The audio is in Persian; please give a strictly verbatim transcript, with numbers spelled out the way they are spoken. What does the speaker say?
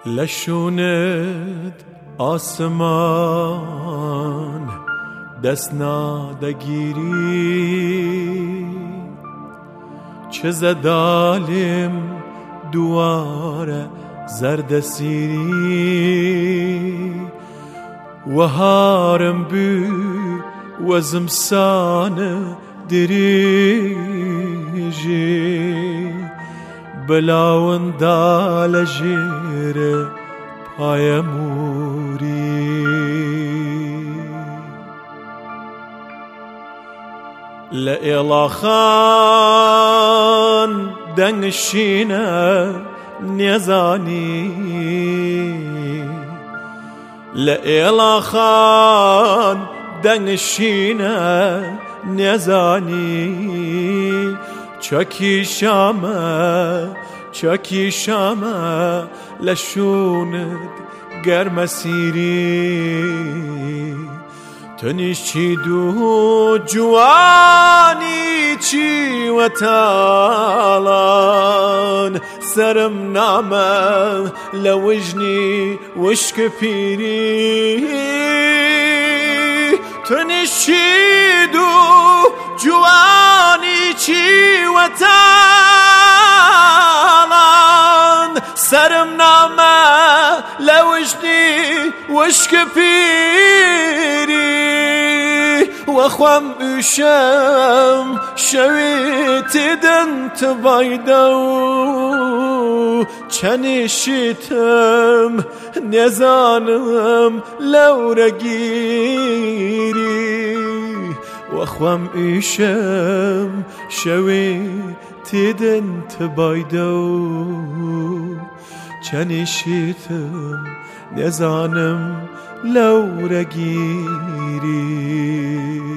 لشونت آسمان دست نادگیری، چه زدالم دواره زرد سیری، و هارم بی و زمسان دریجی، بلاون دال جیر پای موری. لئیلا خان دنگشینه نیزانی، لئیلا خان دنگشینه نیزانی، چکی شامه چکی شامه لشوند گرم سیری، تنیش چی دو جوانی چی و تالان، سرم نامه لوجنی وشک پیری، تنیش چی دو جوانی چی و تالان، سرم نامه لوجنی وشک پیری، و خوام اشم شویت دنت بایدو، چنشتم نزانم لورگیری، و خوام اشم شویت دنت بایدو، چنشتم نزانم لورگیری.